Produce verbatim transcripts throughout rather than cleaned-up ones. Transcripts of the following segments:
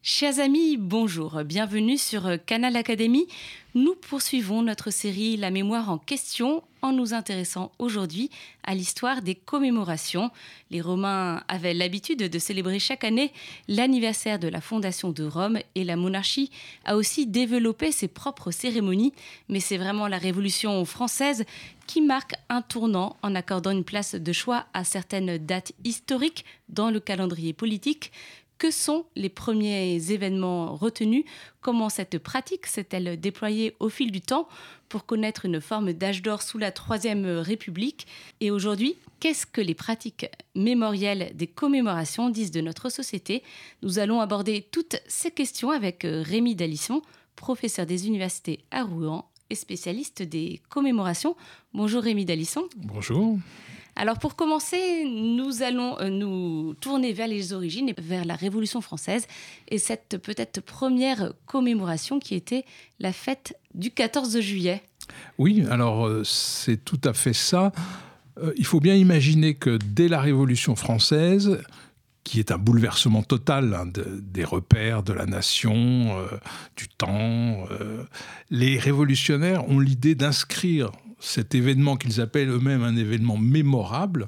Chers amis, bonjour, bienvenue sur Canal Académie. Nous poursuivons notre série La mémoire en question en nous intéressant aujourd'hui à l'histoire des commémorations. Les Romains avaient l'habitude de célébrer chaque année l'anniversaire de la fondation de Rome et la monarchie a aussi développé ses propres cérémonies. Mais c'est vraiment la Révolution française qui marque un tournant en accordant une place de choix à certaines dates historiques dans le calendrier politique. Que sont les premiers événements retenus? Comment cette pratique s'est-elle déployée au fil du temps pour connaître une forme d'âge d'or sous la Troisième République? Et aujourd'hui, qu'est-ce que les pratiques mémorielles des commémorations disent de notre société? Nous allons aborder toutes ces questions avec Rémi Dalisson, professeur des universités à Rouen et spécialiste des commémorations. Bonjour Rémi Dalisson. Bonjour. Alors pour commencer, nous allons nous tourner vers les origines, vers la Révolution française et cette peut-être première commémoration qui était la fête du quatorze juillet. Oui, alors c'est tout à fait ça. Il faut bien imaginer que dès la Révolution française, qui est un bouleversement total hein, de, des repères de la nation, euh, du temps, euh, les révolutionnaires ont l'idée d'inscrire cet événement qu'ils appellent eux-mêmes un événement mémorable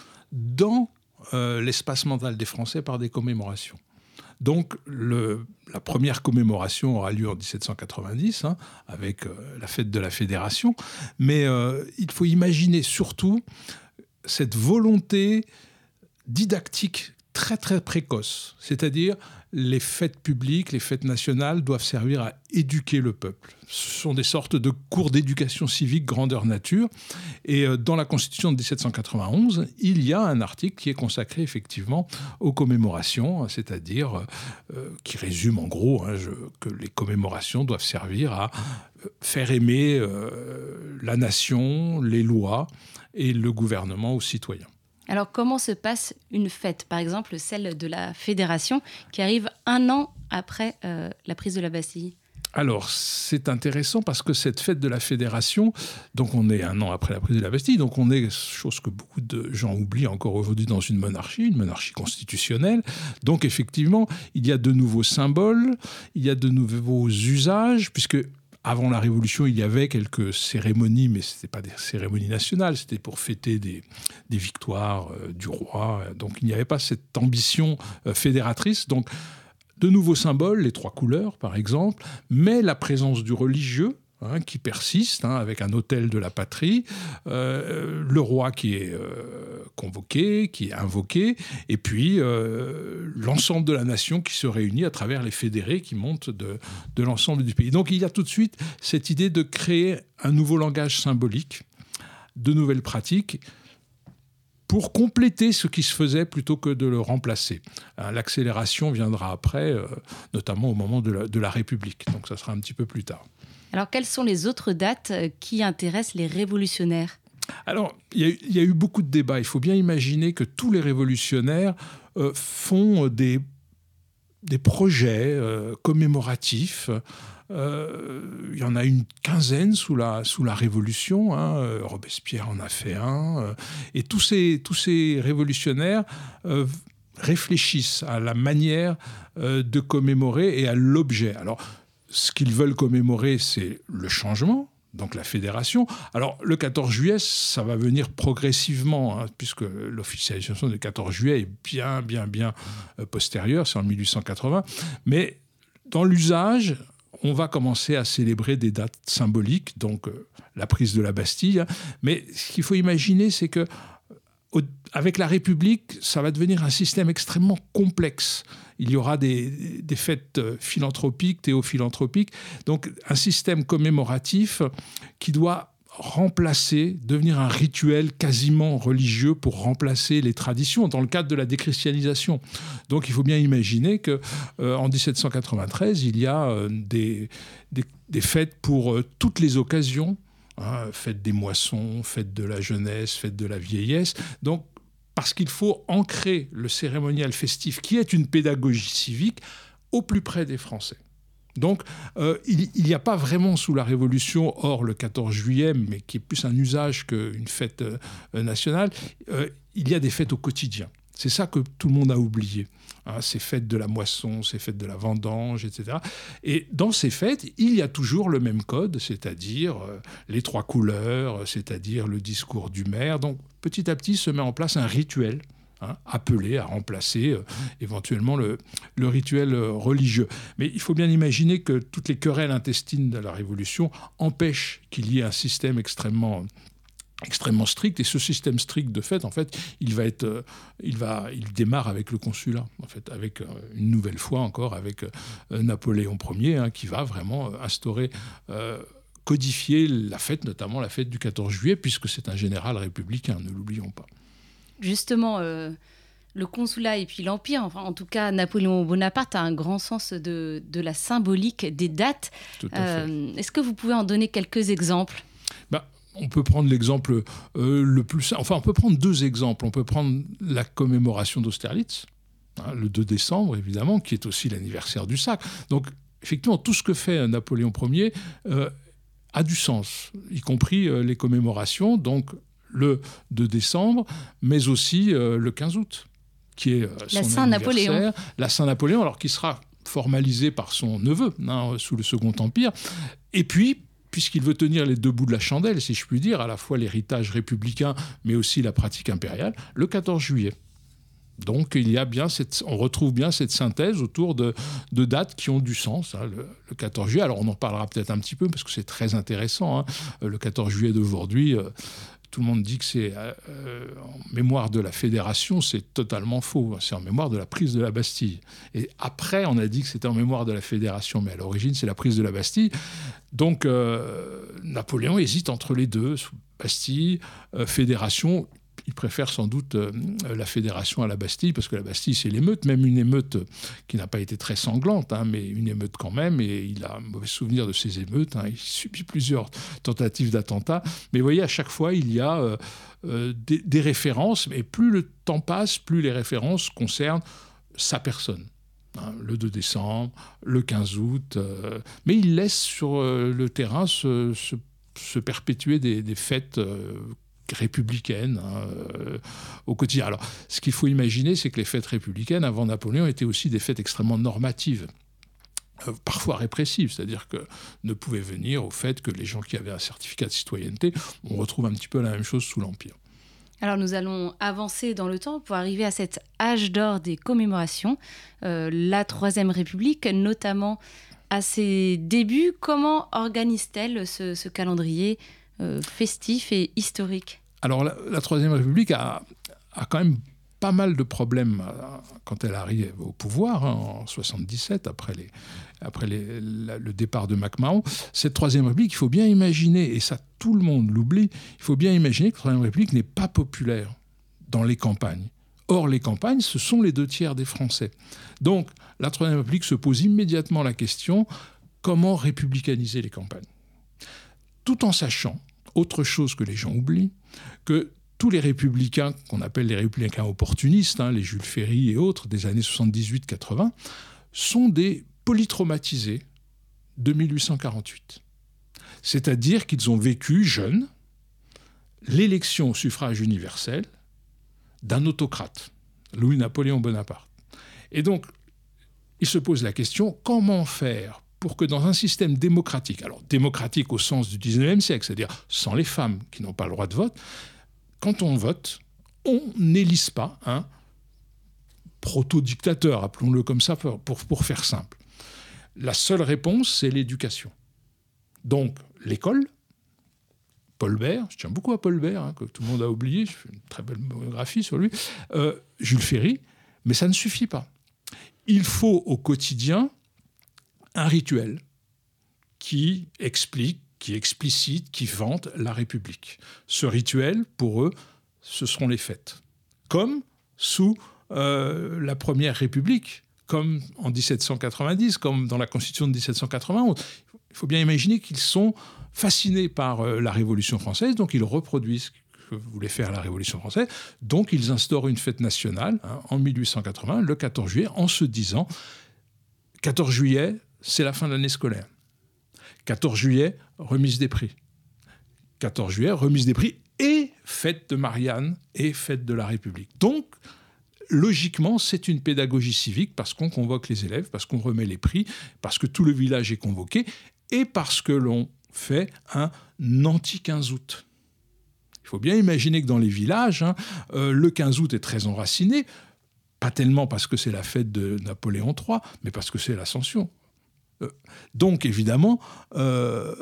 dans euh, l'espace mental des Français par des commémorations. Donc le, la première commémoration aura lieu en dix-sept cent quatre-vingt-dix hein, avec euh, la fête de la Fédération. Mais euh, il faut imaginer surtout cette volonté didactique très très précoce, c'est-à-dire les fêtes publiques, les fêtes nationales doivent servir à éduquer le peuple. Ce sont des sortes de cours d'éducation civique grandeur nature. Et dans la Constitution de dix-sept cent quatre-vingt-onze, il y a un article qui est consacré effectivement aux commémorations, c'est-à-dire euh, qui résume en gros hein, je, que les commémorations doivent servir à faire aimer euh, la nation, les lois et le gouvernement aux citoyens. Alors, comment se passe une fête? Par exemple, celle de la Fédération, qui arrive un an après euh, la prise de la Bastille. Alors, c'est intéressant parce que cette fête de la Fédération, donc on est un an après la prise de la Bastille, donc on est, chose que beaucoup de gens oublient encore aujourd'hui, dans une monarchie, une monarchie constitutionnelle. Donc, effectivement, il y a de nouveaux symboles, il y a de nouveaux usages, puisque avant la Révolution, il y avait quelques cérémonies, mais ce n'étaient pas des cérémonies nationales, c'était pour fêter des, des victoires euh, du roi. Donc il n'y avait pas cette ambition euh, fédératrice. Donc de nouveaux symboles, les trois couleurs par exemple, mais la présence du religieux, Hein, qui persiste, hein, avec un autel de la patrie, euh, le roi qui est euh, convoqué, qui est invoqué, et puis euh, l'ensemble de la nation qui se réunit à travers les fédérés qui montent de, de l'ensemble du pays. Donc il y a tout de suite cette idée de créer un nouveau langage symbolique, de nouvelles pratiques, pour compléter ce qui se faisait plutôt que de le remplacer. Hein, l'accélération viendra après, euh, notamment au moment de la, de la République, donc ça sera un petit peu plus tard. Alors, quelles sont les autres dates qui intéressent les révolutionnaires? Alors, il y, y a eu beaucoup de débats. Il faut bien imaginer que tous les révolutionnaires euh, font des, des projets euh, commémoratifs. Euh, il y en a une quinzaine sous la, sous la Révolution. Hein. Robespierre en a fait un. Euh, et tous ces, tous ces révolutionnaires euh, réfléchissent à la manière euh, de commémorer et à l'objet. Alors, ce qu'ils veulent commémorer, c'est le changement, donc la fédération. Alors, le quatorze juillet, ça va venir progressivement, hein, puisque l'officialisation du quatorze juillet est bien, bien, bien euh, postérieure, c'est en mille huit cent quatre-vingts. Mais dans l'usage, on va commencer à célébrer des dates symboliques, donc euh, la prise de la Bastille. Hein. Mais ce qu'il faut imaginer, c'est que avec la République, ça va devenir un système extrêmement complexe. Il y aura des, des fêtes philanthropiques, théophilanthropiques, donc un système commémoratif qui doit remplacer, devenir un rituel quasiment religieux pour remplacer les traditions dans le cadre de la déchristianisation. Donc il faut bien imaginer qu'en euh, dix-sept cent quatre-vingt-treize, il y a euh, des, des, des fêtes pour euh, toutes les occasions, Hein, fête des moissons, fête de la jeunesse, fête de la vieillesse. Donc, parce qu'il faut ancrer le cérémonial festif, qui est une pédagogie civique, au plus près des Français. Donc, euh, il n'y a pas vraiment sous la Révolution, hors le quatorze juillet, mais qui est plus un usage qu'une fête euh, nationale, euh, il y a des fêtes au quotidien. C'est ça que tout le monde a oublié. Hein, ces fêtes de la moisson, ces fêtes de la vendange, et cetera. Et dans ces fêtes, il y a toujours le même code, c'est-à-dire euh, les trois couleurs, c'est-à-dire le discours du maire. Donc petit à petit se met en place un rituel, hein, appelé à remplacer euh, éventuellement le, le rituel euh, religieux. Mais il faut bien imaginer que toutes les querelles intestines de la Révolution empêchent qu'il y ait un système extrêmement... extrêmement strict, et ce système strict de fait, en fait, il va être, euh, il va, il démarre avec le consulat, en fait, avec euh, une nouvelle fois encore avec euh, Napoléon Ier, hein, qui va vraiment euh, instaurer, euh, codifier la fête, notamment la fête du quatorze juillet, puisque c'est un général républicain, ne l'oublions pas. Justement, euh, le consulat et puis l'Empire, enfin, en tout cas Napoléon Bonaparte a un grand sens de, de la symbolique des dates. Tout à fait. Euh, est-ce que vous pouvez en donner quelques exemples ? Bah, On peut prendre l'exemple euh, le plus simple. Enfin, on peut prendre deux exemples. On peut prendre la commémoration d'Austerlitz, hein, le deux décembre, évidemment, qui est aussi l'anniversaire du sacre. Donc, effectivement, tout ce que fait Napoléon Ier euh, a du sens, y compris euh, les commémorations, donc le deux décembre, mais aussi euh, le quinze août, qui est euh, son la Saint-Napoléon. La Saint-Napoléon, alors qui sera formalisée par son neveu, hein, sous le Second Empire. Et puis, puisqu'il veut tenir les deux bouts de la chandelle, si je puis dire, à la fois l'héritage républicain, mais aussi la pratique impériale, le quatorze juillet. Donc, il y a bien cette, on retrouve bien cette synthèse autour de, de dates qui ont du sens. Hein, le, le quatorze juillet, alors on en parlera peut-être un petit peu, parce que c'est très intéressant. Hein, le quatorze juillet d'aujourd'hui, euh, tout le monde dit que c'est euh, en mémoire de la Fédération, c'est totalement faux. C'est en mémoire de la prise de la Bastille. Et après, on a dit que c'était en mémoire de la Fédération, mais à l'origine, c'est la prise de la Bastille. Donc, euh, Napoléon hésite entre les deux, Bastille, euh, Fédération. Il préfère sans doute euh, la Fédération à la Bastille, parce que la Bastille, c'est l'émeute, même une émeute qui n'a pas été très sanglante, hein, mais une émeute quand même, et il a un mauvais souvenir de ces émeutes. Hein, il subit plusieurs tentatives d'attentat. Mais vous voyez, à chaque fois, il y a euh, euh, des, des références, et plus le temps passe, plus les références concernent sa personne. Hein, le deux décembre, le quinze août, euh, mais il laisse sur euh, le terrain se, se, se perpétuer des, des fêtes euh, républicaines, hein, euh, au quotidien. Alors, ce qu'il faut imaginer, c'est que les fêtes républicaines, avant Napoléon, étaient aussi des fêtes extrêmement normatives, euh, parfois répressives, c'est-à-dire que ne pouvaient venir au fait que les gens qui avaient un certificat de citoyenneté, on retrouve un petit peu la même chose sous l'Empire. Alors nous allons avancer dans le temps pour arriver à cet âge d'or des commémorations, euh, la Troisième République, notamment à ses débuts. Comment organise-t-elle ce, ce calendrier euh, festif et historique ? Alors la, la Troisième République a, a quand même pas mal de problèmes quand elle arrive au pouvoir, hein, en soixante-dix-sept, après, les, après les, la, le départ de MacMahon. Cette Troisième République, il faut bien imaginer, et ça tout le monde l'oublie, il faut bien imaginer que la Troisième République n'est pas populaire dans les campagnes. Or, les campagnes, ce sont les deux tiers des Français. Donc, la Troisième République se pose immédiatement la question, comment républicaniser les campagnes ? Tout en sachant, autre chose que les gens oublient, que tous les républicains, qu'on appelle les républicains opportunistes, hein, les Jules Ferry et autres, des années soixante-dix-huit quatre-vingts, sont des polytraumatisés de mille huit cent quarante-huit. C'est-à-dire qu'ils ont vécu, jeunes, l'élection au suffrage universel d'un autocrate, Louis-Napoléon Bonaparte. Et donc, ils se posent la question, comment faire pour que dans un système démocratique, alors démocratique au sens du dix-neuvième siècle, c'est-à-dire sans les femmes qui n'ont pas le droit de vote, quand on vote, on n'élise pas un proto-dictateur, appelons-le comme ça pour, pour, pour faire simple. La seule réponse, c'est l'éducation. Donc, l'école, Paul Bert, je tiens beaucoup à Paul Bert, hein, que tout le monde a oublié, je fais une très belle monographie sur lui, euh, Jules Ferry, mais ça ne suffit pas. Il faut au quotidien un rituel qui explique, qui explicite, qui vante la République. Ce rituel, pour eux, ce seront les fêtes. Comme sous euh, la Première République, comme en dix-sept cent quatre-vingt-dix, comme dans la Constitution de dix-sept cent quatre-vingt-onze. Il faut bien imaginer qu'ils sont fascinés par euh, la Révolution française, donc ils reproduisent ce que voulait faire la Révolution française. Donc ils instaurent une fête nationale, hein, en mille huit cent quatre-vingts, le quatorze juillet, en se disant quatorze juillet, c'est la fin de l'année scolaire. quatorze juillet, remise des prix. quatorze juillet, remise des prix et fête de Marianne et fête de la République. Donc, logiquement, c'est une pédagogie civique parce qu'on convoque les élèves, parce qu'on remet les prix, parce que tout le village est convoqué et parce que l'on fait un anti-quinze août. Il faut bien imaginer que dans les villages, hein, euh, le quinze août est très enraciné, pas tellement parce que c'est la fête de Napoléon trois, mais parce que c'est l'Ascension. Euh, donc, évidemment, euh,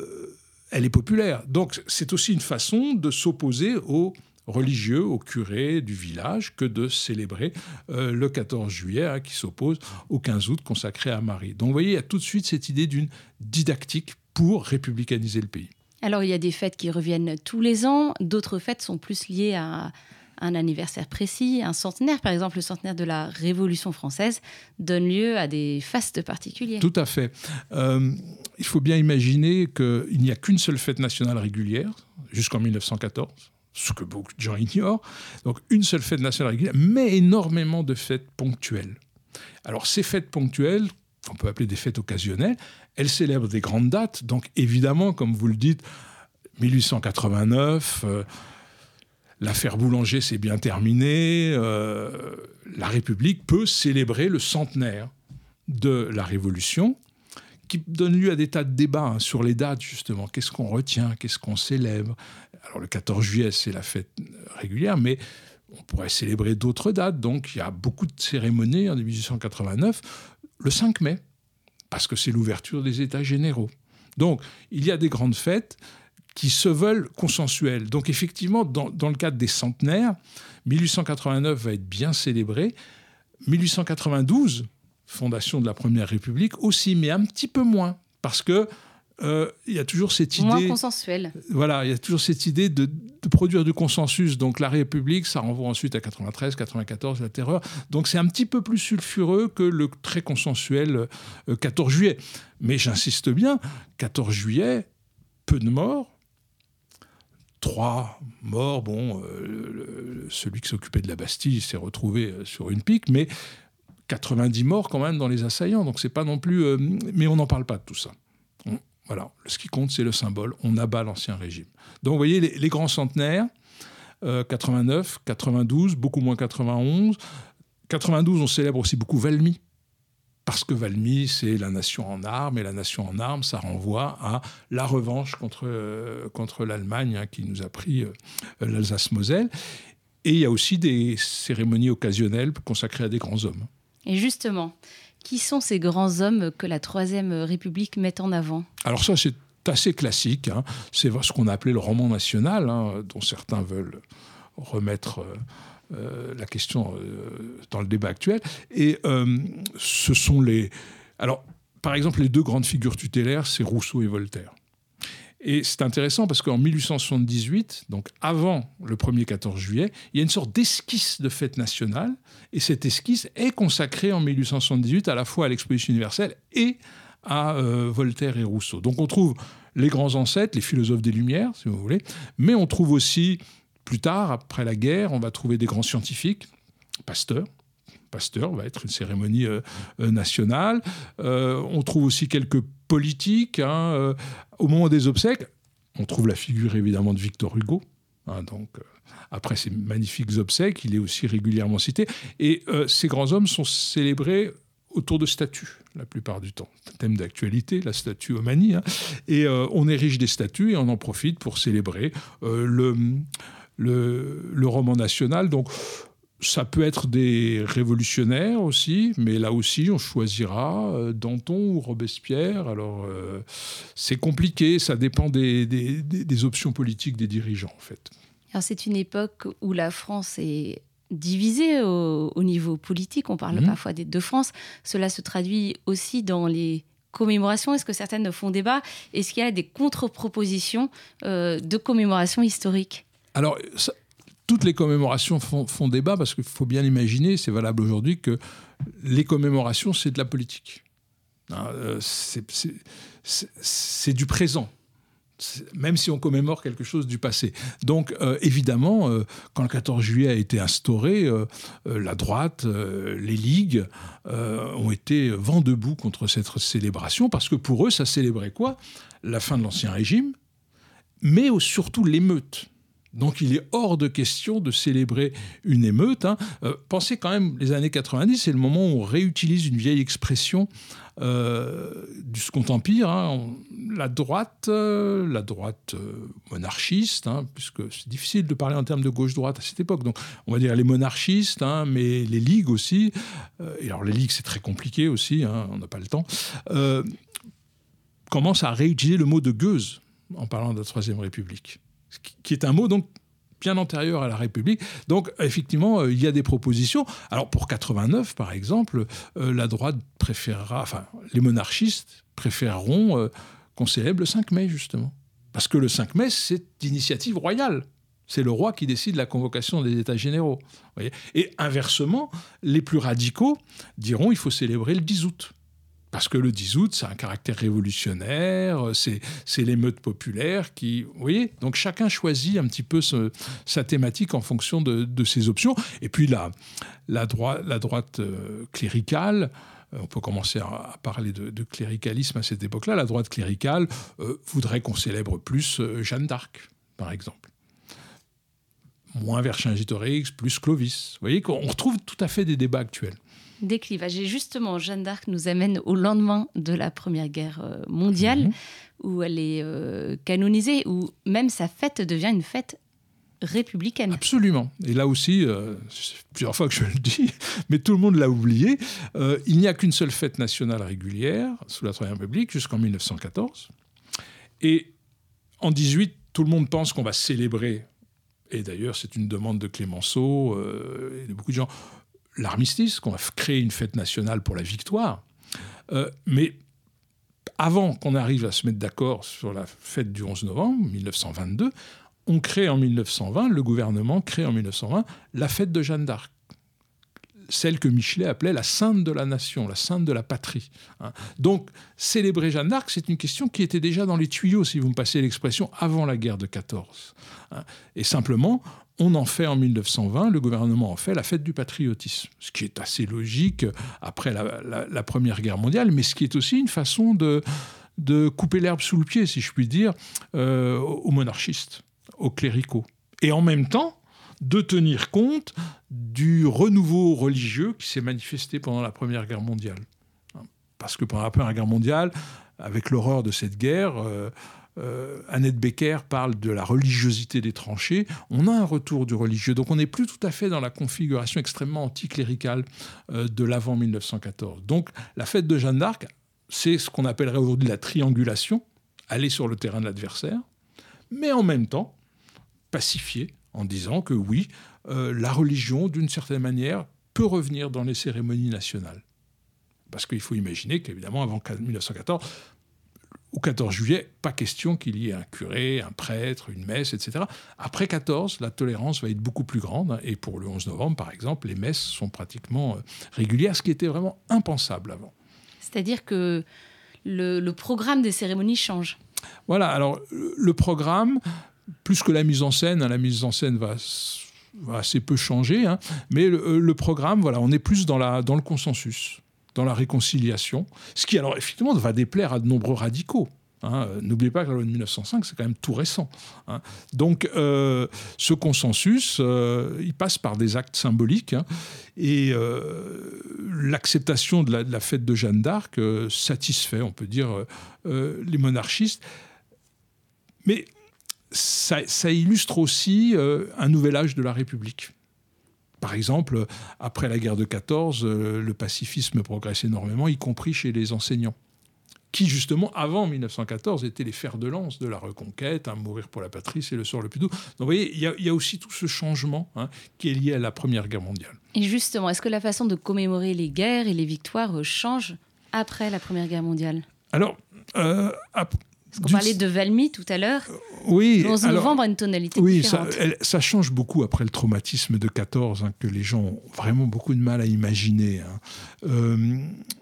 elle est populaire. Donc, c'est aussi une façon de s'opposer aux religieux, aux curés du village, que de célébrer euh, le quatorze juillet, hein, qui s'oppose au quinze août consacré à Marie. Donc, vous voyez, il y a tout de suite cette idée d'une didactique pour républicaniser le pays. Alors, il y a des fêtes qui reviennent tous les ans. D'autres fêtes sont plus liées à un anniversaire précis, un centenaire. Par exemple, le centenaire de la Révolution française donne lieu à des fastes particuliers. Tout à fait. Euh, il faut bien imaginer qu'il n'y a qu'une seule fête nationale régulière, jusqu'en mille neuf cent quatorze, ce que beaucoup de gens ignorent. Donc, une seule fête nationale régulière, mais énormément de fêtes ponctuelles. Alors, ces fêtes ponctuelles, qu'on peut appeler des fêtes occasionnelles, elles célèbrent des grandes dates. Donc, évidemment, comme vous le dites, mille huit cent quatre-vingt-neuf, euh, l'affaire Boulanger s'est bien terminée. Euh, la République peut célébrer le centenaire de la Révolution, qui donne lieu à des tas de débats hein, sur les dates, justement. Qu'est-ce qu'on retient? Qu'est-ce qu'on célèbre? Alors, le quatorze juillet, c'est la fête régulière, mais on pourrait célébrer d'autres dates. Donc, il y a beaucoup de cérémonies en mille huit cent quatre-vingt-neuf. Le cinq mai, parce que c'est l'ouverture des États généraux. Donc, il y a des grandes fêtes qui se veulent consensuelles. Donc, effectivement, dans, dans le cadre des centenaires, mille huit cent quatre-vingt-neuf va être bien célébré. mille huit cent quatre-vingt-douze, fondation de la Première République, aussi, mais un petit peu moins, parce que euh, il y a toujours cette idée... Moins consensuelle. Voilà, il y a toujours cette idée de, de produire du consensus. Donc la République, ça renvoie ensuite à quatre-vingt-treize, quatre-vingt-quatorze, la Terreur. Donc c'est un petit peu plus sulfureux que le très consensuel euh, quatorze juillet. Mais j'insiste bien, quatorze juillet, peu de morts. Trois morts, bon, euh, le, le, celui qui s'occupait de la Bastille s'est retrouvé sur une pique, mais quatre-vingt-dix morts quand même dans les assaillants. Donc c'est pas non plus... Euh, mais on n'en parle pas de tout ça. On, Voilà, ce qui compte, c'est le symbole. On abat l'Ancien Régime. Donc, vous voyez, les, les grands centenaires, euh, quatre-vingt-neuf, quatre-vingt-douze, beaucoup moins quatre-vingt-onze. quatre-vingt-douze, on célèbre aussi beaucoup Valmy, parce que Valmy, c'est la nation en armes, et la nation en armes, ça renvoie à la revanche contre, euh, contre l'Allemagne, hein, qui nous a pris euh, l'Alsace-Moselle. Et il y a aussi des cérémonies occasionnelles consacrées à des grands hommes. Et justement... Qui sont ces grands hommes que la Troisième République met en avant? Alors ça, c'est assez classique. Hein. C'est ce qu'on a appelé le roman national, hein, dont certains veulent remettre euh, euh, la question euh, dans le débat actuel. Et euh, ce sont les... Alors, par exemple, les deux grandes figures tutélaires, c'est Rousseau et Voltaire. Et c'est intéressant parce qu'en mille huit cent soixante-dix-huit, donc avant le premier quatorze juillet, il y a une sorte d'esquisse de fête nationale. Et cette esquisse est consacrée en mille huit cent soixante-dix-huit à la fois à l'Exposition universelle et à euh, Voltaire et Rousseau. Donc on trouve les grands ancêtres, les philosophes des Lumières, si vous voulez, mais on trouve aussi, plus tard, après la guerre, on va trouver des grands scientifiques, Pasteur. Pasteur va être une cérémonie euh, euh, nationale. Euh, on trouve aussi quelques politiques. Hein, euh, au moment des obsèques, on trouve la figure évidemment de Victor Hugo. Hein, donc, euh, après ces magnifiques obsèques, il est aussi régulièrement cité. Et euh, ces grands hommes sont célébrés autour de statues, la plupart du temps. Thème d'actualité, la statue Omani. Hein, et euh, on érige des statues et on en profite pour célébrer euh, le, le, le roman national. Donc, ça peut être des révolutionnaires aussi, mais là aussi, on choisira euh, Danton ou Robespierre. Alors, euh, c'est compliqué, ça dépend des, des, des, des options politiques des dirigeants, en fait. Alors, c'est une époque où la France est divisée au, au niveau politique. On parle mmh. parfois des deux France. Cela se traduit aussi dans les commémorations. Est-ce que certaines font débat? Est-ce qu'il y a des contre-propositions euh, de commémorations historiques? Alors, ça... Toutes les commémorations font, font débat parce qu'il faut bien imaginer, c'est valable aujourd'hui, que les commémorations, c'est de la politique. C'est, c'est, c'est, c'est du présent, c'est, même si on commémore quelque chose du passé. Donc, euh, évidemment, euh, quand le quatorze juillet a été instauré, euh, euh, la droite, euh, les ligues euh, ont été vent debout contre cette célébration parce que pour eux, ça célébrait quoi? La fin de l'Ancien Régime, mais surtout l'émeute. Donc il est hors de question de célébrer une émeute. Hein. Euh, pensez quand même, les années quatre-vingt-dix, c'est le moment où on réutilise une vieille expression euh, du Second Empire. Hein. On, la droite, euh, la droite euh, monarchiste, hein, puisque c'est difficile de parler en termes de gauche-droite à cette époque. Donc on va dire les monarchistes, hein, mais les ligues aussi. Euh, et alors les ligues, c'est très compliqué aussi, hein, on n'a pas le temps. Euh, commence à réutiliser le mot de gueuse en parlant de la Troisième République, qui est un mot donc bien antérieur à la République. Donc, effectivement, euh, il y a des propositions. Alors, pour quatre-vingt-neuf, par exemple, euh, la droite préférera, enfin, les monarchistes préféreront euh, qu'on célèbre le cinq mai, justement. Parce que le cinq mai, c'est d'initiative royale. C'est le roi qui décide la convocation des États généraux. Vous voyez ? Et inversement, les plus radicaux diront qu'il faut célébrer le dix août. Parce que le dix août, ça a un caractère révolutionnaire, c'est, c'est l'émeute populaire qui... Vous voyez ? Donc chacun choisit un petit peu ce, sa thématique en fonction de, de ses options. Et puis la, la, droite, la droite euh, cléricale, euh, on peut commencer à, à parler de, de cléricalisme à cette époque-là, la droite cléricale euh, voudrait qu'on célèbre plus euh, Jeanne d'Arc, par exemple. Moins Vercingétorix, plus Clovis. Vous voyez qu'on retrouve tout à fait des débats actuels. Des clivages. Et justement, Jeanne d'Arc nous amène au lendemain de la Première Guerre mondiale, mmh. où elle est euh, canonisée, où même sa fête devient une fête républicaine. Absolument. Et là aussi, euh, c'est plusieurs fois que je le dis, mais tout le monde l'a oublié, euh, il n'y a qu'une seule fête nationale régulière sous la Troisième République jusqu'en mille neuf cent quatorze. Et en dix-huit, tout le monde pense qu'on va célébrer, et d'ailleurs c'est une demande de Clémenceau euh, et de beaucoup de gens, l'armistice, qu'on va créer une fête nationale pour la victoire. Euh, mais avant qu'on arrive à se mettre d'accord sur la fête du onze novembre mille neuf cent vingt-deux, on crée en mille neuf cent vingt, le gouvernement crée en mille neuf cent vingt la fête de Jeanne d'Arc, celle que Michelet appelait la sainte de la nation, la sainte de la patrie. Hein. Donc, célébrer Jeanne d'Arc, c'est une question qui était déjà dans les tuyaux, si vous me passez l'expression, avant la guerre de quatorze. Hein. Et simplement, on en fait en mille neuf cent vingt, le gouvernement en fait la fête du patriotisme, ce qui est assez logique après la, la, la Première Guerre mondiale, mais ce qui est aussi une façon de, de couper l'herbe sous le pied, si je puis dire, euh, aux monarchistes, aux cléricaux. Et en même temps, de tenir compte du renouveau religieux qui s'est manifesté pendant la Première Guerre mondiale. Parce que pendant la Première Guerre mondiale, avec l'horreur de cette guerre, euh, euh, Annette Becker parle de la religiosité des tranchées. On a un retour du religieux. Donc on n'est plus tout à fait dans la configuration extrêmement anticléricale euh, de l'avant mille neuf cent quatorze. Donc la fête de Jeanne d'Arc, c'est ce qu'on appellerait aujourd'hui la triangulation, aller sur le terrain de l'adversaire, mais en même temps pacifier en disant que oui, euh, la religion, d'une certaine manière, peut revenir dans les cérémonies nationales. Parce qu'il faut imaginer qu'évidemment, avant mille neuf cent quatorze, au quatorze juillet, pas question qu'il y ait un curé, un prêtre, une messe, et cetera. Après quatorze, la tolérance va être beaucoup plus grande. Et pour le onze novembre, par exemple, les messes sont pratiquement régulières, ce qui était vraiment impensable avant. C'est-à-dire que le, le programme des cérémonies change. Voilà, alors le programme, plus que la mise en scène, hein, la mise en scène va, va assez peu changer, hein, mais le, le programme, voilà, on est plus dans, la, dans le consensus, dans la réconciliation, ce qui, alors, effectivement, va déplaire à de nombreux radicaux. Hein. N'oubliez pas que la loi de mille neuf cent cinq, c'est quand même tout récent. Hein. Donc, euh, ce consensus, euh, il passe par des actes symboliques, hein, et euh, l'acceptation de la, de la fête de Jeanne d'Arc euh, satisfait, on peut dire, euh, les monarchistes. Mais ça, ça illustre aussi euh, un nouvel âge de la République. Par exemple, après la guerre de quatorze, euh, le pacifisme progresse énormément, y compris chez les enseignants, qui justement, avant mille neuf cent quatorze, étaient les fers de lance de la reconquête, hein, mourir pour la patrie, c'est le sort le plus doux. Donc vous voyez, il y, y a aussi tout ce changement, hein, qui est lié à la Première Guerre mondiale. Et justement, est-ce que la façon de commémorer les guerres et les victoires change après la Première Guerre mondiale ? Alors, euh, ap- Parce qu'on parlait de Valmy tout à l'heure. Oui. Le onze novembre a une tonalité oui, différente. Ça, elle, ça change beaucoup après le traumatisme de quatorze, hein, que les gens ont vraiment beaucoup de mal à imaginer. Hein. Euh,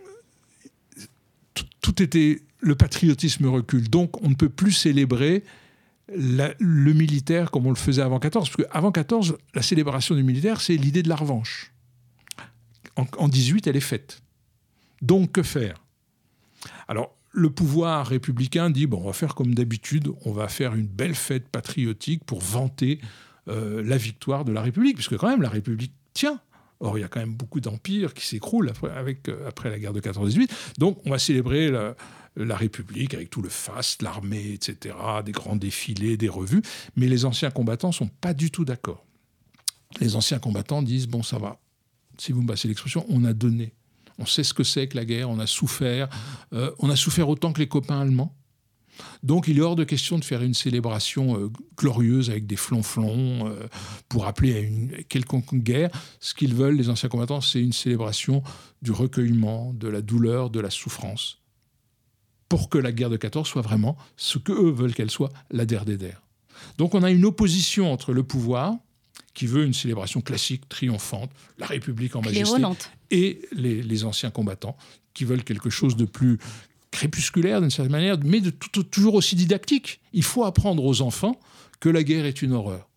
tout, tout était... Le patriotisme recule. Donc, on ne peut plus célébrer la, le militaire comme on le faisait avant quatorze. Parce qu'avant quatorze, la célébration du militaire, c'est l'idée de la revanche. En, en dix-huit, elle est faite. Donc, que faire ? Alors, le pouvoir républicain dit, bon, on va faire comme d'habitude, on va faire une belle fête patriotique pour vanter euh, la victoire de la République, puisque quand même la République tient. Or, il y a quand même beaucoup d'empires qui s'écroulent après, avec, euh, après la guerre de quatorze dix-huit. Donc, on va célébrer la, la République avec tout le faste, l'armée, et cetera, des grands défilés, des revues. Mais les anciens combattants ne sont pas du tout d'accord. Les anciens combattants disent, bon, ça va, si vous me passez l'expression, on a donné. On sait ce que c'est que la guerre, on a souffert. Euh, on a souffert autant que les copains allemands. Donc il est hors de question de faire une célébration euh, glorieuse avec des flonflons euh, pour appeler à une quelconque guerre. Ce qu'ils veulent, les anciens combattants, c'est une célébration du recueillement, de la douleur, de la souffrance, pour que la guerre de quatorze soit vraiment ce qu'eux veulent qu'elle soit, la der des der. Donc on a une opposition entre le pouvoir, qui veut une célébration classique, triomphante, la République en majesté, et les, les anciens combattants, qui veulent quelque chose de plus crépusculaire d'une certaine manière, mais de tout, toujours aussi didactique. Il faut apprendre aux enfants que la guerre est une horreur.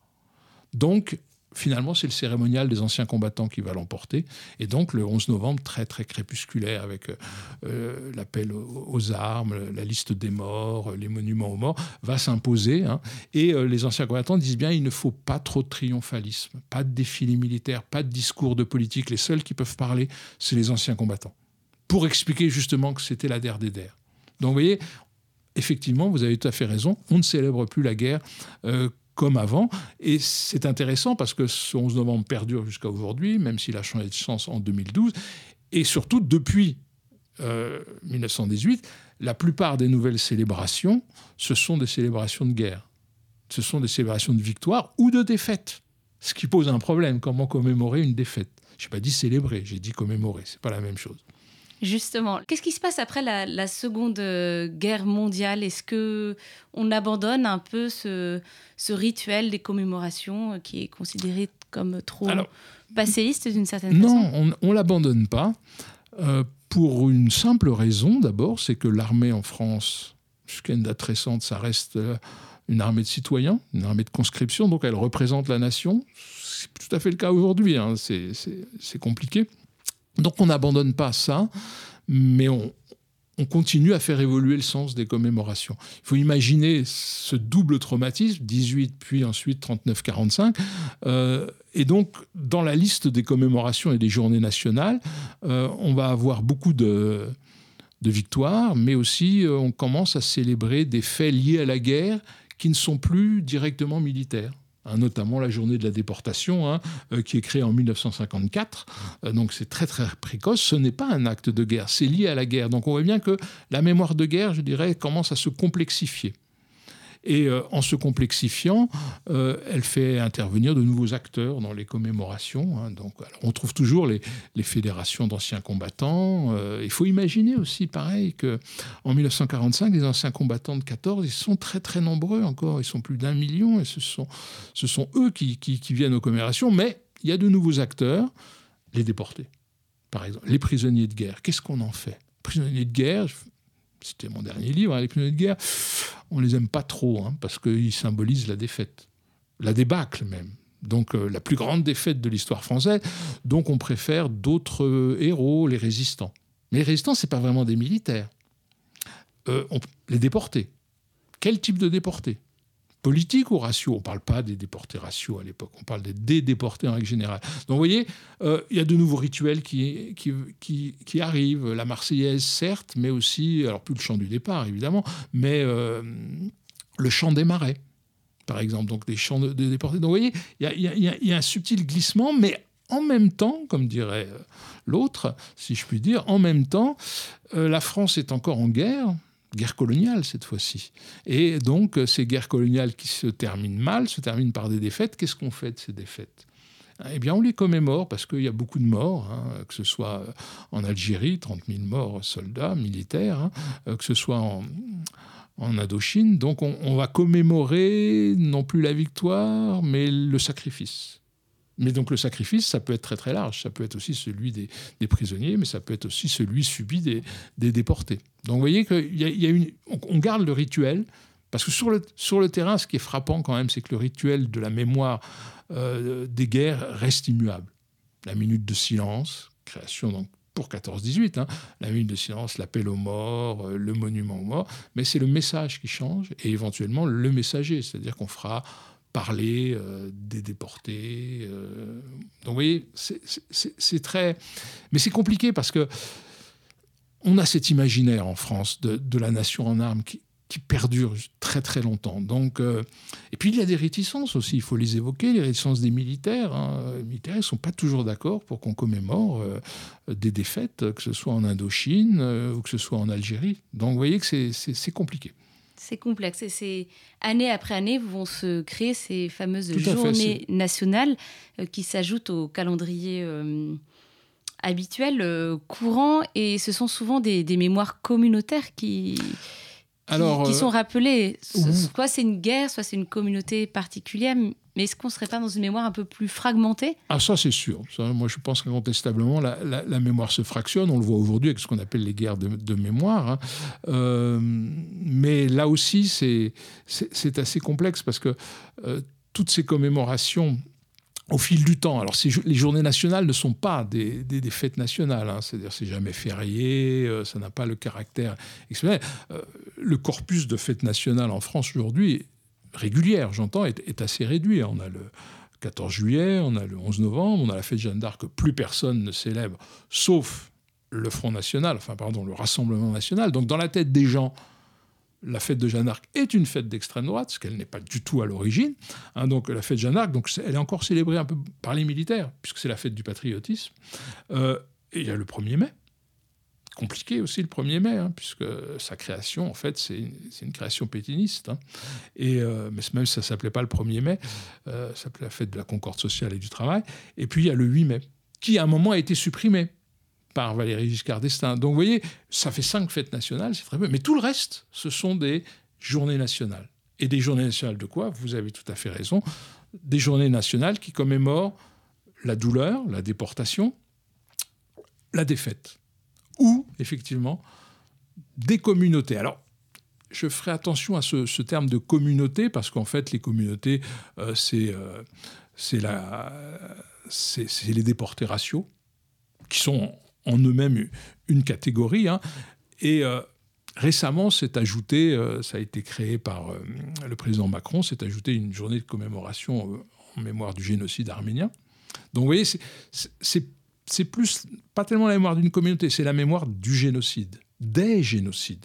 Donc, finalement, c'est le cérémonial des anciens combattants qui va l'emporter. Et donc, le onze novembre, très, très crépusculaire, avec euh, l'appel aux armes, la liste des morts, les monuments aux morts, va s'imposer. Hein. Et euh, les anciens combattants disent bien, il ne faut pas trop de triomphalisme, pas de défilé militaire, pas de discours de politique. Les seuls qui peuvent parler, c'est les anciens combattants, pour expliquer justement que c'était la der des der. Donc, vous voyez, effectivement, vous avez tout à fait raison, on ne célèbre plus la guerre euh, comme avant. Et c'est intéressant parce que ce onze novembre perdure jusqu'à aujourd'hui, même s'il a changé de sens en deux mille douze. Et surtout, depuis euh, mille neuf cent dix-huit, la plupart des nouvelles célébrations, ce sont des célébrations de guerre. Ce sont des célébrations de victoire ou de défaite. Ce qui pose un problème. Comment commémorer une défaite ? Je n'ai pas dit célébrer, j'ai dit commémorer. Ce n'est pas la même chose. Justement, qu'est-ce qui se passe après la, la Seconde Guerre mondiale ? Est-ce qu'on abandonne un peu ce, ce rituel des commémorations qui est considéré comme trop Alors, passéiste d'une certaine non, façon ? Non, on ne l'abandonne pas. Euh, pour une simple raison, d'abord, c'est que l'armée en France, jusqu'à une date récente, ça reste une armée de citoyens, une armée de conscription, donc elle représente la nation. C'est tout à fait le cas aujourd'hui, hein. c'est, c'est, c'est compliqué. Donc on n'abandonne pas ça, mais on, on continue à faire évoluer le sens des commémorations. Il faut imaginer ce double traumatisme, dix-huit puis ensuite trente-neuf quarante-cinq. Euh, et donc dans la liste des commémorations et des journées nationales, euh, on va avoir beaucoup de, de victoires, mais aussi euh, on commence à célébrer des faits liés à la guerre qui ne sont plus directement militaires. Hein, notamment la journée de la déportation, hein, euh, qui est créée en mille neuf cent cinquante-quatre. Euh, donc c'est très très précoce. Ce n'est pas un acte de guerre, c'est lié à la guerre. Donc on voit bien que la mémoire de guerre, je dirais, commence à se complexifier. Et euh, en se complexifiant, euh, elle fait intervenir de nouveaux acteurs dans les commémorations. Hein. Donc, alors, on trouve toujours les, les fédérations d'anciens combattants. Euh, il faut imaginer aussi, pareil, qu'en mille neuf cent quarante-cinq, les anciens combattants de quatorze, ils sont très très nombreux encore. Ils sont plus d'un million et ce sont, ce sont eux qui, qui, qui viennent aux commémorations. Mais il y a de nouveaux acteurs, les déportés, par exemple, les prisonniers de guerre. Qu'est-ce qu'on en fait ? Prisonniers de guerre, c'était mon dernier livre, hein, les prisonniers de guerre, on ne les aime pas trop, hein, parce qu'ils symbolisent la défaite, la débâcle même. Donc euh, la plus grande défaite de l'histoire française. Donc on préfère d'autres euh, héros, les résistants. Mais les résistants, ce n'est pas vraiment des militaires. Euh, on, les déportés. Quel type de déportés ? Politique ou raciaux ? On ne parle pas des déportés raciaux à l'époque, on parle des dédéportés en règle générale. Donc vous voyez, euh, il y a de nouveaux rituels qui, qui, qui, qui arrivent. La Marseillaise, certes, mais aussi, alors plus le chant du départ évidemment, mais euh, le chant des marais, par exemple, donc des chants de, de déportés. Donc vous voyez, il y a, y a, y a un subtil glissement, mais en même temps, comme dirait l'autre, si je puis dire, en même temps, euh, la France est encore en guerre, guerre coloniale cette fois-ci. Et donc, ces guerres coloniales qui se terminent mal, se terminent par des défaites. Qu'est-ce qu'on fait de ces défaites ? Eh bien, on les commémore parce qu'il y a beaucoup de morts, hein, que ce soit en Algérie, trente mille morts soldats, militaires, hein, que ce soit en, en Indochine. Donc, on, on va commémorer non plus la victoire, mais le sacrifice. Mais donc le sacrifice, ça peut être très très large. Ça peut être aussi celui des, des prisonniers, mais ça peut être aussi celui subi des, des déportés. Donc vous voyez qu'il y a, il y a une, on, on garde le rituel, parce que sur le, sur le terrain, ce qui est frappant quand même, c'est que le rituel de la mémoire euh, des guerres reste immuable. La minute de silence, création donc pour quatorze dix-huit, hein, la minute de silence, l'appel aux morts, euh, le monument aux morts, mais c'est le message qui change et éventuellement le messager, c'est-à-dire qu'on fera parler euh, des déportés. Euh, donc vous voyez, c'est, c'est, c'est très... Mais c'est compliqué parce que on a cet imaginaire en France de, de la nation en armes qui, qui perdure très très longtemps. Donc, euh, et puis il y a des réticences aussi, il faut les évoquer, les réticences des militaires. Hein. Les militaires ne sont pas toujours d'accord pour qu'on commémore euh, des défaites, que ce soit en Indochine euh, ou que ce soit en Algérie. Donc vous voyez que c'est, c'est, c'est compliqué. C'est complexe. Et c'est, année après année, vont se créer ces fameuses Tout à journées fait, nationales euh, qui s'ajoutent au calendrier euh, habituel, euh, courant. Et ce sont souvent des, des mémoires communautaires qui, qui, Alors, qui euh, sont rappelées. oui. Soit c'est une guerre, soit c'est une communauté particulière. Mais est-ce qu'on ne serait pas dans une mémoire un peu plus fragmentée ? Ah, ça, c'est sûr. Ça, moi, je pense qu'incontestablement, la, la, la mémoire se fractionne. On le voit aujourd'hui avec ce qu'on appelle les guerres de, de mémoire. Hein. Euh, mais là aussi, c'est, c'est, c'est assez complexe parce que euh, toutes ces commémorations, au fil du temps, alors ces, les journées nationales ne sont pas des, des, des fêtes nationales. Hein. C'est-à-dire, c'est jamais férié, euh, ça n'a pas le caractère exceptionnel. Euh, le corpus de fêtes nationales en France aujourd'hui, régulière, j'entends, est, est assez réduit. On a le quatorze juillet, on a le onze novembre, on a la fête Jeanne d'Arc que plus personne ne célèbre, sauf le Front National, enfin pardon, le Rassemblement National. Donc dans la tête des gens, la fête de Jeanne d'Arc est une fête d'extrême droite, ce qu'elle n'est pas du tout à l'origine. Hein, donc la fête Jeanne d'Arc, donc elle est encore célébrée un peu par les militaires, puisque c'est la fête du patriotisme. Euh, et il y a le premier mai. Compliqué aussi le premier mai, hein, puisque sa création, en fait, c'est une, c'est une création pétainiste. Hein. Et, euh, mais même si ça ne s'appelait pas le premier mai, euh, ça s'appelait la fête de la concorde sociale et du travail. Et puis il y a le huit mai, qui à un moment a été supprimé par Valéry Giscard d'Estaing. Donc vous voyez, ça fait cinq fêtes nationales, c'est très peu. Mais tout le reste, ce sont des journées nationales. Et des journées nationales de quoi ? Vous avez tout à fait raison. Des journées nationales qui commémorent la douleur, la déportation, la défaite. Ou, effectivement, des communautés. Alors, je ferai attention à ce, ce terme de communauté, parce qu'en fait, les communautés, euh, c'est, euh, c'est, la, c'est, c'est les déportés raciaux, qui sont en eux-mêmes une catégorie. Hein. Et euh, récemment, c'est ajouté, euh, ça a été créé par euh, le président Macron, c'est ajouté une journée de commémoration euh, en mémoire du génocide arménien. Donc, vous voyez, c'est... c'est, c'est c'est plus, pas tellement la mémoire d'une communauté, c'est la mémoire du génocide, des génocides.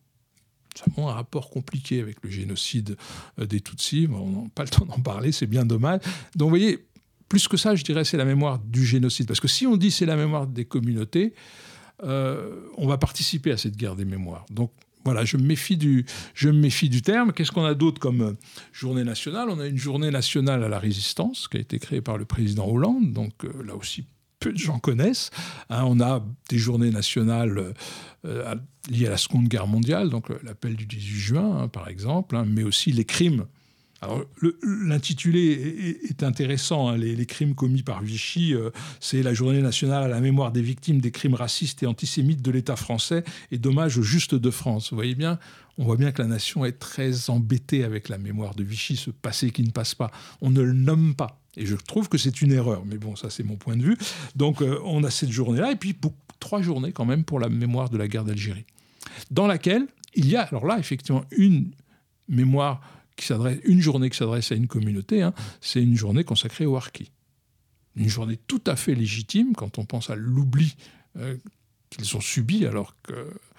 Ça a un rapport compliqué avec le génocide des Tutsis, on n'a pas le temps d'en parler, c'est bien dommage. Donc vous voyez, plus que ça, je dirais c'est la mémoire du génocide. Parce que si on dit c'est la mémoire des communautés, euh, on va participer à cette guerre des mémoires. Donc voilà, je me méfie du, je me méfie du terme. Qu'est-ce qu'on a d'autre comme journée nationale ? On a une journée nationale à la résistance qui a été créée par le président Hollande, donc euh, là aussi, peu de gens connaissent. Hein, on a des journées nationales euh, liées à la Seconde Guerre mondiale, donc euh, l'appel du dix-huit juin, hein, par exemple, hein, mais aussi les crimes. Alors, le, l'intitulé est, est intéressant. Hein, les, les crimes commis par Vichy, euh, c'est la journée nationale à la mémoire des victimes des crimes racistes et antisémites de l'État français et d'hommage au juste de France. Vous voyez bien, on voit bien que la nation est très embêtée avec la mémoire de Vichy, ce passé qui ne passe pas. On ne le nomme pas. Et je trouve que c'est une erreur. Mais bon, ça, c'est mon point de vue. Donc, euh, on a cette journée-là. Et puis, beaucoup, trois journées quand même pour la mémoire de la guerre d'Algérie. Dans laquelle il y a, alors là, effectivement, une mémoire qui s'adresse, une journée qui s'adresse à une communauté. Hein, c'est une journée consacrée aux harkis. Une journée tout à fait légitime quand on pense à l'oubli euh, qu'ils ont subi alors que...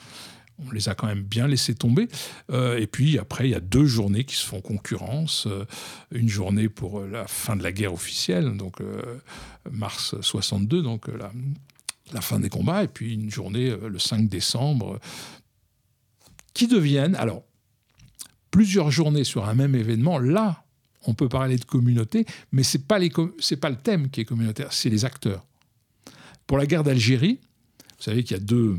on les a quand même bien laissés tomber. Euh, et puis après, il y a deux journées qui se font concurrence. Euh, une journée pour la fin de la guerre officielle, donc euh, mars soixante-deux, donc euh, la, la fin des combats. Et puis une journée euh, le cinq décembre, euh, qui deviennent, alors, plusieurs journées sur un même événement. Là, on peut parler de communauté, mais ce n'est pas, pas le thème qui est communautaire, c'est les acteurs. Pour la guerre d'Algérie, vous savez qu'il y a deux...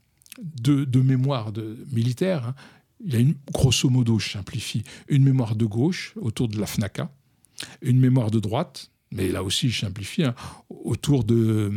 De, de mémoire de, militaire, hein. Il y a une, grosso modo, je simplifie, une mémoire de gauche autour de la FNACA, une mémoire de droite, mais là aussi je simplifie, hein, autour de...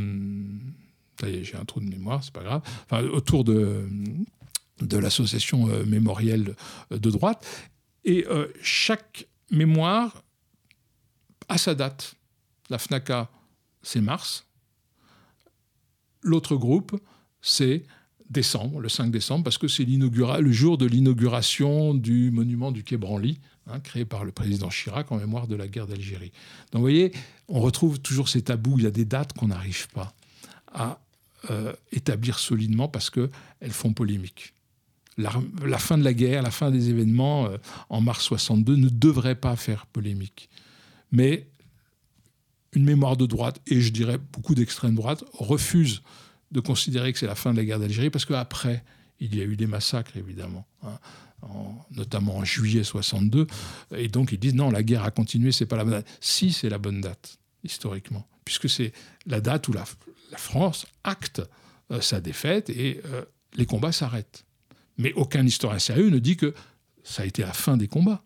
Ça y est, j'ai un trou de mémoire, c'est pas grave, enfin, autour de, de l'association euh, mémorielle de droite. Et euh, chaque mémoire a sa date. La FNACA, c'est mars. l'autre groupe, c'est décembre, le cinq décembre, parce que c'est le jour de l'inauguration du monument du Quai Branly, hein, créé par le président Chirac en mémoire de la guerre d'Algérie. Donc vous voyez, on retrouve toujours ces tabous. Il y a des dates qu'on n'arrive pas à euh, établir solidement parce qu'elles font polémique. La, la fin de la guerre, la fin des événements euh, en mars soixante-deux ne devrait pas faire polémique. Mais une mémoire de droite, et je dirais beaucoup d'extrême droite, refuse de considérer que c'est la fin de la guerre d'Algérie, parce qu'après, il y a eu des massacres, évidemment, hein, en, notamment en juillet soixante-deux, et donc ils disent non, la guerre a continué, c'est pas la bonne date. Si, c'est la bonne date, historiquement, puisque c'est la date où la, la France acte euh, sa défaite et euh, les combats s'arrêtent. Mais aucun historien sérieux ne dit que ça a été la fin des combats.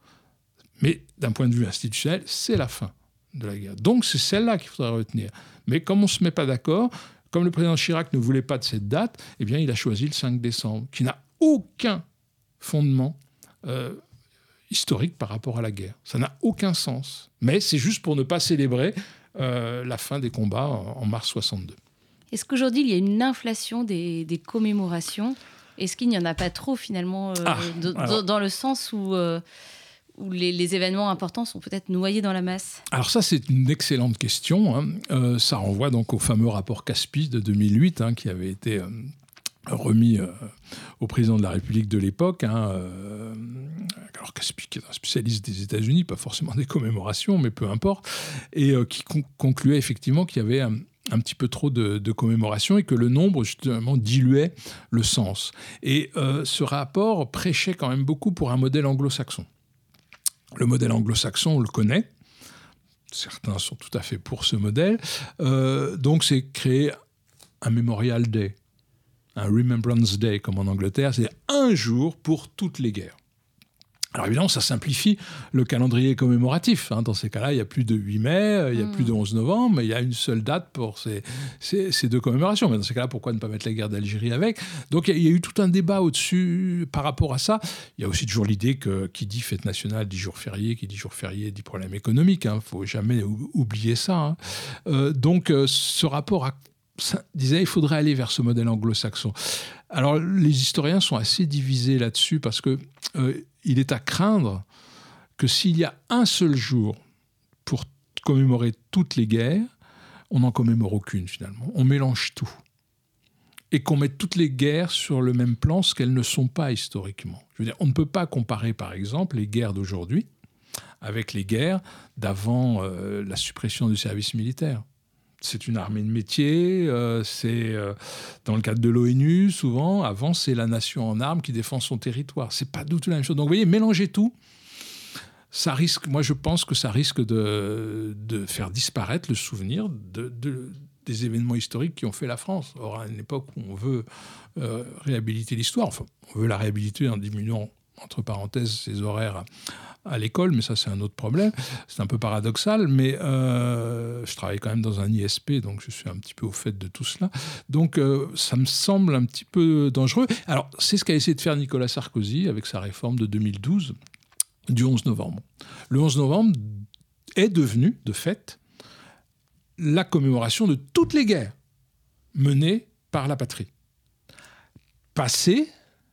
Mais d'un point de vue institutionnel, c'est la fin de la guerre. Donc c'est celle-là qu'il faudrait retenir. Mais comme on ne se met pas d'accord, comme le président Chirac ne voulait pas de cette date, eh bien, il a choisi le cinq décembre, qui n'a aucun fondement euh, historique par rapport à la guerre. Ça n'a aucun sens. Mais c'est juste pour ne pas célébrer euh, la fin des combats en, en mars soixante-deux. Est-ce qu'aujourd'hui, il y a une inflation des, des commémorations ? Est-ce qu'il n'y en a pas trop, finalement, euh, ah, de, alors, dans le sens où... Euh, où les, les événements importants sont peut-être noyés dans la masse? Alors ça, c'est une excellente question. Hein. Euh, ça renvoie donc au fameux rapport Caspi de deux mille huit, hein, qui avait été euh, remis euh, au président de la République de l'époque. Hein, euh, alors Caspi, qui est un spécialiste des États-Unis, pas forcément des commémorations, mais peu importe, et euh, qui con- concluait effectivement qu'il y avait un, un petit peu trop de, de commémorations et que le nombre, justement, diluait le sens. Et euh, ce rapport prêchait quand même beaucoup pour un modèle anglo-saxon. Le modèle anglo-saxon, on le connaît. Certains sont tout à fait pour ce modèle. Euh, donc, c'est créer un Memorial Day, un Remembrance Day, comme en Angleterre. C'est un jour pour toutes les guerres. Alors, évidemment, ça simplifie le calendrier commémoratif. Hein. Dans ces cas-là, il y a plus de huit mai, il y a mmh. plus de onze novembre, mais il y a une seule date pour ces, ces, ces deux commémorations. Mais dans ces cas-là, pourquoi ne pas mettre la guerre d'Algérie avec ? Donc, il y, y a eu tout un débat au-dessus par rapport à ça. Il y a aussi toujours l'idée que qui dit fête nationale dit jour férié, qui dit jour férié dit problème économique. Il hein. ne faut jamais ou- oublier ça. Hein. Euh, donc, euh, ce rapport a, ça disait qu'il faudrait aller vers ce modèle anglo-saxon. Alors, les historiens sont assez divisés là-dessus parce que euh, il est à craindre que s'il y a un seul jour pour commémorer toutes les guerres, on n'en commémore aucune finalement. On mélange tout. Et qu'on mette toutes les guerres sur le même plan, ce qu'elles ne sont pas historiquement. Je veux dire, on ne peut pas comparer par exemple les guerres d'aujourd'hui avec les guerres d'avant euh, la suppression du service militaire. C'est une armée de métier, euh, c'est euh, dans le cadre de l'ONU, souvent, avant, c'est la nation en armes qui défend son territoire. C'est pas du tout la même chose. Donc, vous voyez, mélanger tout, ça risque, moi, je pense que ça risque de, de faire disparaître le souvenir de, de, des événements historiques qui ont fait la France. Or, à une époque où on veut euh, réhabiliter l'histoire, enfin, on veut la réhabiliter en diminuant, entre parenthèses, ses horaires à, à l'école, mais ça, c'est un autre problème. C'est un peu paradoxal, mais euh, je travaille quand même dans un I S P, donc je suis un petit peu au fait de tout cela. Donc, euh, ça me semble un petit peu dangereux. Alors, c'est ce qu'a essayé de faire Nicolas Sarkozy avec sa réforme de deux mille douze, du onze novembre. Le onze novembre est devenu, de fait, la commémoration de toutes les guerres menées par la patrie. Passée,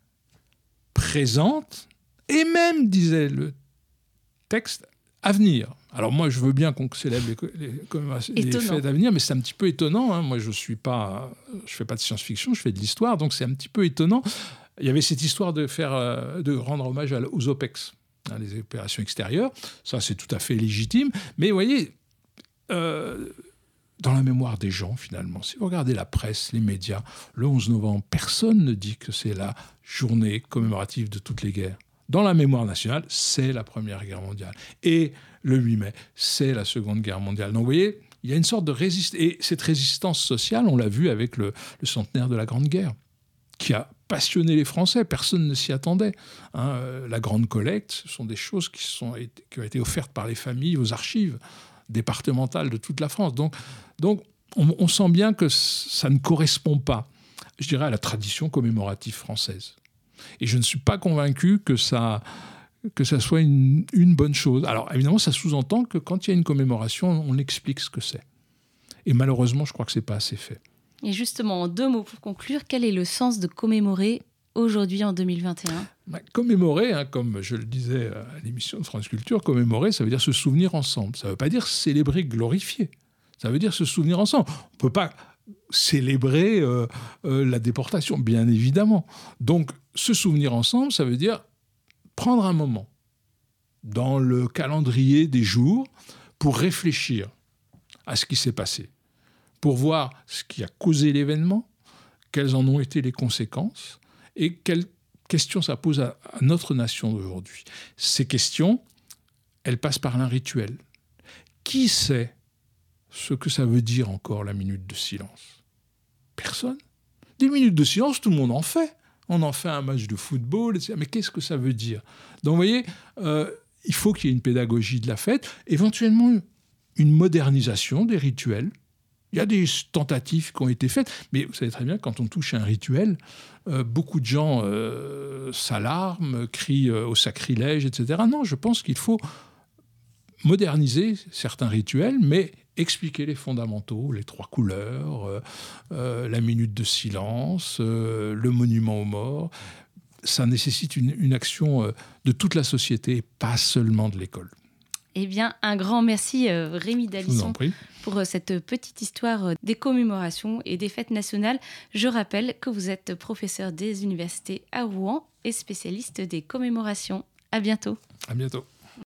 présente, et même, disait le texte, à venir. Alors moi, je veux bien qu'on célèbre les, les, les fêtes à venir, mais c'est un petit peu étonnant. Hein. Moi, je suis pas, je fais pas de science-fiction, je fais de l'histoire, donc c'est un petit peu étonnant. Il y avait cette histoire de faire, de rendre hommage aux O P E X, hein, les opérations extérieures. Ça, c'est tout à fait légitime. Mais vous voyez, euh, dans la mémoire des gens, finalement, si vous regardez la presse, les médias, le onze novembre, personne ne dit que c'est la journée commémorative de toutes les guerres. Dans la mémoire nationale, c'est la Première Guerre mondiale. Et le huit mai, c'est la Seconde Guerre mondiale. Donc, vous voyez, il y a une sorte de résistance. Et cette résistance sociale, on l'a vu avec le, le centenaire de la Grande Guerre, qui a passionné les Français. Personne ne s'y attendait. Hein, la Grande Collecte, ce sont des choses qui, sont, qui ont été offertes par les familles aux archives départementales de toute la France. Donc, donc on, on sent bien que ça ne correspond pas, je dirais, à la tradition commémorative française. Et je ne suis pas convaincu que ça, que ça soit une, une bonne chose. Alors, évidemment, ça sous-entend que quand il y a une commémoration, on explique ce que c'est. Et malheureusement, je crois que ce n'est pas assez fait. Et justement, en deux mots pour conclure, quel est le sens de commémorer aujourd'hui en deux mille vingt et un ? Bah, commémorer, hein, comme je le disais à l'émission de France Culture, commémorer, ça veut dire se souvenir ensemble. Ça ne veut pas dire célébrer, glorifier. Ça veut dire se souvenir ensemble. On ne peut pas célébrer euh, euh, la déportation, bien évidemment. Donc, se souvenir ensemble, ça veut dire prendre un moment dans le calendrier des jours pour réfléchir à ce qui s'est passé, pour voir ce qui a causé l'événement, quelles en ont été les conséquences et quelles questions ça pose à, à notre nation d'aujourd'hui. Ces questions, elles passent par un rituel. Qui sait ce que ça veut dire encore la minute de silence ? Personne. Des minutes de silence, tout le monde en fait. On en fait un match de football, et cetera. Mais qu'est-ce que ça veut dire ? Donc, vous voyez, euh, il faut qu'il y ait une pédagogie de la fête, éventuellement une modernisation des rituels. Il y a des tentatives qui ont été faites, mais vous savez très bien, quand on touche à un rituel, euh, beaucoup de gens euh, s'alarment, crient euh, au sacrilège, et cetera. Non, je pense qu'il faut moderniser certains rituels, mais expliquer les fondamentaux, les trois couleurs, euh, euh, la minute de silence, euh, le monument aux morts. Ça nécessite une, une action euh, de toute la société, pas seulement de l'école. Eh bien, un grand merci euh, Rémi Dalisson pour euh, cette petite histoire euh, des commémorations et des fêtes nationales. Je rappelle que vous êtes professeur des universités à Rouen et spécialiste des commémorations. À bientôt. À bientôt.